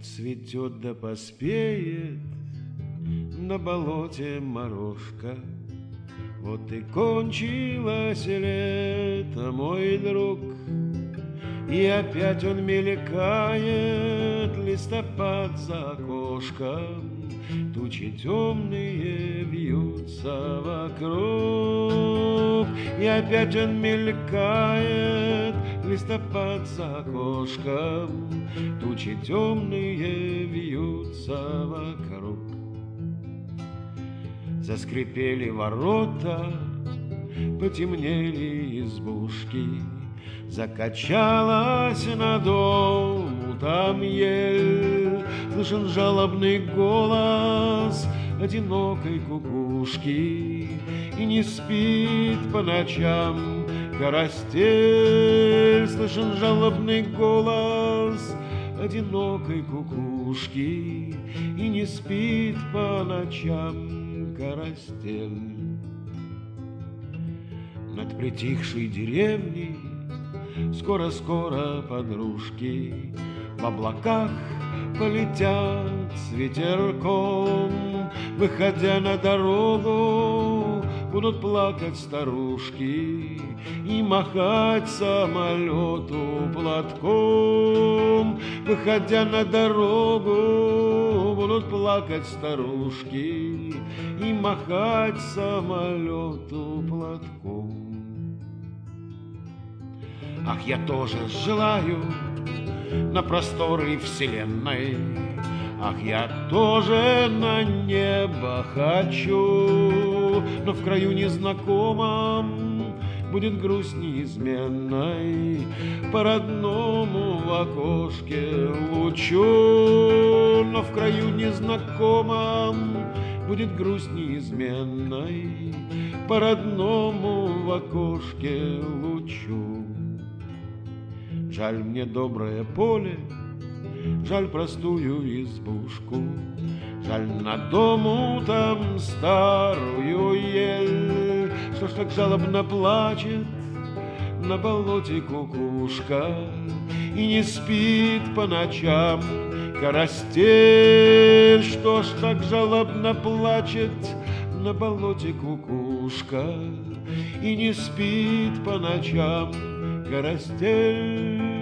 цветет да поспеет на болоте морожка. Вот и кончилось лето, мой друг, и опять он мелькает, листопад за окошком. Тучи темные вьются вокруг, и опять он мелькает, листопад за окошком. Тучи темные вьются вокруг. Заскрипели ворота, потемнели избушки, закачалась над дому там ель. Слышен жалобный голос одинокой кукушки, и не спит по ночам карастель. Слышен жалобный голос одинокой кукушки, и не спит по ночам карастель. Над притихшей деревней скоро-скоро подружки в облаках полетят с ветерком. Выходя на дорогу, будут плакать старушки и махать самолету платком. Выходя на дорогу, будут плакать старушки и махать самолету платком. Ах, я тоже желаю на просторы вселенной, ах, я тоже на небо хочу, но в краю незнакомом будет грусть неизменной по родному в окошке лучу. Но в краю незнакомом будет грусть неизменной по родному в окошке лучу. Жаль мне доброе поле, жаль простую избушку, жаль на дому там старую ель. Что ж так жалобно плачет на болоте кукушка, и не спит по ночам карастель? Что ж так жалобно плачет на болоте кукушка, и не спит по ночам карастель?